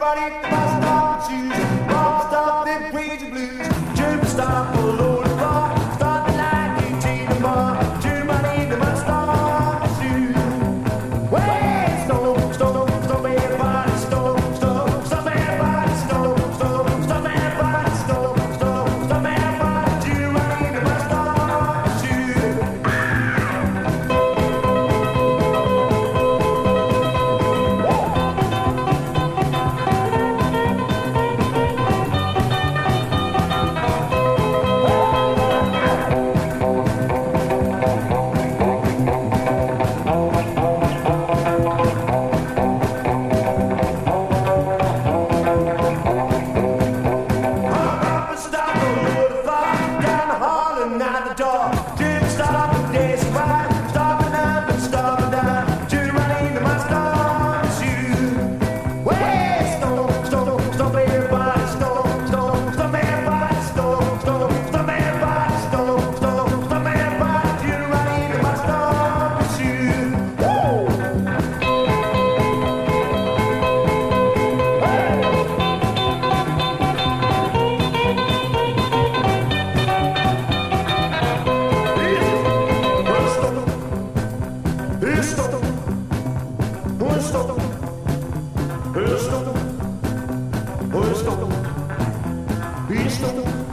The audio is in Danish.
Everybody bust off shoes, rock stop, them crazy blues. Jump stop, all over the bar, start the light, ain't the bar. Everybody the bust off shoes. Way stop, stop, stop, everybody stop, stop, stop, everybody stop, stop, stop, everybody stop, stop, stop, everybody. Everybody the bust off shoes. Stop the fire, down the hall and out the door. Didn't stop the day's ride, stopping up and stopping down. Everybody in the master shoes. Way stop, stop, stop, everybody stop, stop, stop, everybody stop, stop, stop, everybody stop, stop, stop, everybody. Everybody in the master shoes. Stop.